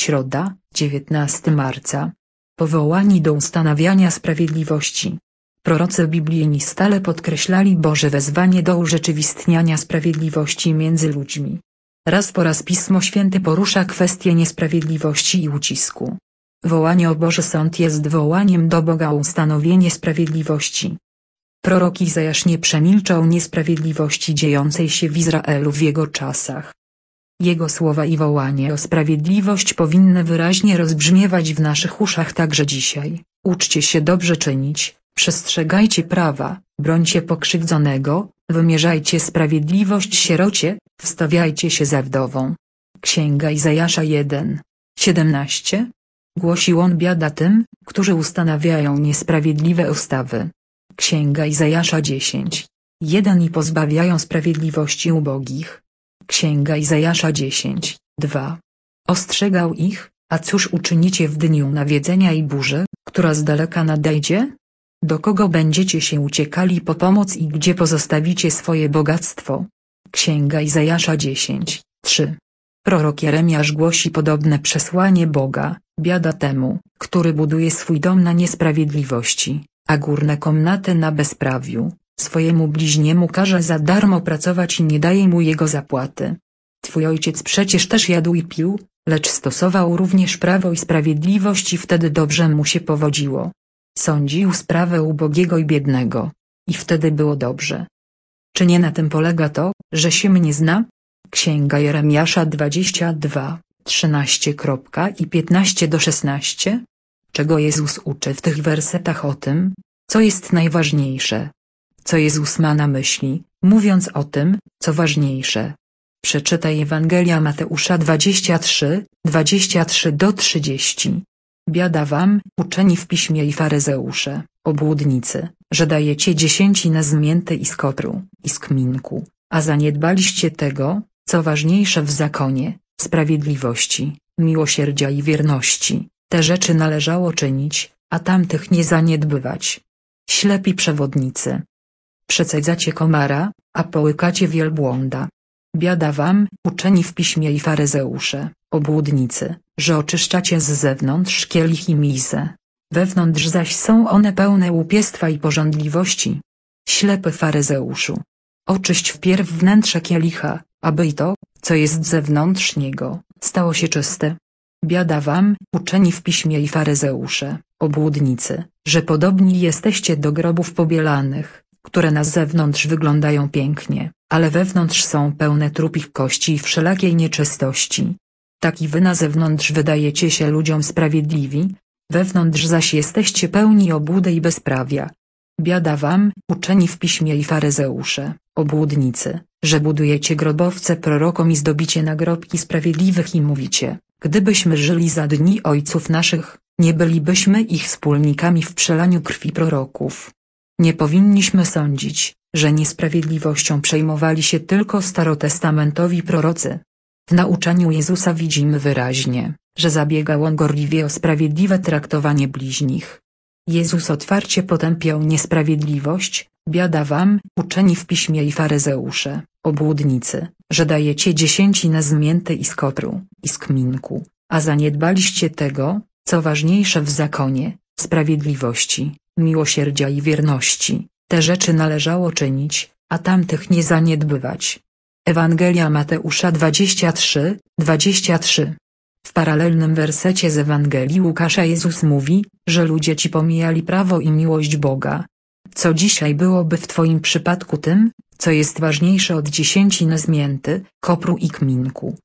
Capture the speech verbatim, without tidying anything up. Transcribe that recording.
Środa, dziewiętnastego marca. Powołani do ustanawiania sprawiedliwości. Prorocy biblijni stale podkreślali Boże wezwanie do urzeczywistniania sprawiedliwości między ludźmi. Raz po raz Pismo Święte porusza kwestię niesprawiedliwości i ucisku. Wołanie o Boży Sąd jest wołaniem do Boga o ustanowienie sprawiedliwości. Prorok Izajasz nie przemilczał niesprawiedliwości dziejącej się w Izraelu w jego czasach. Jego słowa i wołanie o sprawiedliwość powinny wyraźnie rozbrzmiewać w naszych uszach także dzisiaj. Uczcie się dobrze czynić, przestrzegajcie prawa, brońcie pokrzywdzonego, wymierzajcie sprawiedliwość sierocie, wstawiajcie się za wdową. Księga Izajasza jeden, siedemnaście. Głosił on: biada tym, którzy ustanawiają niesprawiedliwe ustawy. Księga Izajasza dziesięć, jeden i pozbawiają sprawiedliwości ubogich. Księga Izajasza dziesięć, dwa. Ostrzegał ich: a cóż uczynicie w dniu nawiedzenia i burzy, która z daleka nadejdzie? Do kogo będziecie się uciekali po pomoc i gdzie pozostawicie swoje bogactwo? Księga Izajasza dziesięć, trzy. Prorok Jeremiasz głosi podobne przesłanie Boga: biada temu, który buduje swój dom na niesprawiedliwości, a górne komnaty na bezprawiu, swojemu bliźniemu każe za darmo pracować i nie daje mu jego zapłaty. Twój ojciec przecież też jadł i pił, lecz stosował również prawo i sprawiedliwość i wtedy dobrze mu się powodziło. Sądził sprawę ubogiego i biednego, i wtedy było dobrze. Czy nie na tym polega to, że się mnie zna? Księga Jeremiasza dwadzieścia dwa, trzynaście i piętnaście do szesnastu. Czego Jezus uczy w tych wersetach o tym, co jest najważniejsze? Co Jezus ma na myśli, mówiąc o tym, co ważniejsze? Przeczytaj Ewangelia Mateusza dwadzieścia trzy, dwadzieścia trzy do trzydziestu. Biada wam, uczeni w piśmie i faryzeusze, obłudnicy, że dajecie dziesięcinę z mięty i z kopru, i z kminku, a zaniedbaliście tego, co ważniejsze w zakonie, sprawiedliwości, miłosierdzia i wierności. Te rzeczy należało czynić, a tamtych nie zaniedbywać. Ślepi przewodnicy. Przecedzacie komara, a połykacie wielbłąda. Biada wam, uczeni w piśmie i faryzeusze, obłudnicy, że oczyszczacie z zewnątrz kielich i mizę. Wewnątrz zaś są one pełne łupiestwa i pożądliwości. Ślepy faryzeuszu. Oczyść wpierw wnętrze kielicha, aby i to, co jest zewnątrz niego, stało się czyste. Biada wam, uczeni w piśmie i faryzeusze, obłudnicy, że podobni jesteście do grobów pobielanych, które na zewnątrz wyglądają pięknie, ale wewnątrz są pełne trupich kości i wszelakiej nieczystości. Tak i wy na zewnątrz wydajecie się ludziom sprawiedliwi, wewnątrz zaś jesteście pełni obłudy i bezprawia. Biada wam, uczeni w piśmie i faryzeusze, obłudnicy, że budujecie grobowce prorokom i zdobicie nagrobki sprawiedliwych i mówicie: gdybyśmy żyli za dni ojców naszych, nie bylibyśmy ich wspólnikami w przelaniu krwi proroków. Nie powinniśmy sądzić, że niesprawiedliwością przejmowali się tylko starotestamentowi prorocy. W nauczaniu Jezusa widzimy wyraźnie, że zabiegał on gorliwie o sprawiedliwe traktowanie bliźnich. Jezus otwarcie potępiał niesprawiedliwość: biada wam, uczeni w piśmie i faryzeusze, obłudnicy, że dajecie dziesięcinę z mięty i z kopru, i z kminku, a zaniedbaliście tego, co ważniejsze w zakonie, sprawiedliwości, miłosierdzia i wierności. Te rzeczy należało czynić, a tamtych nie zaniedbywać. Ewangelia Mateusza dwadzieścia trzy, dwadzieścia trzy. W paralelnym wersecie z Ewangelii Łukasza Jezus mówi, że ludzie ci pomijali prawo i miłość Boga. Co dzisiaj byłoby w twoim przypadku tym, co jest ważniejsze od dziesięciny z mięty, kopru i kminku?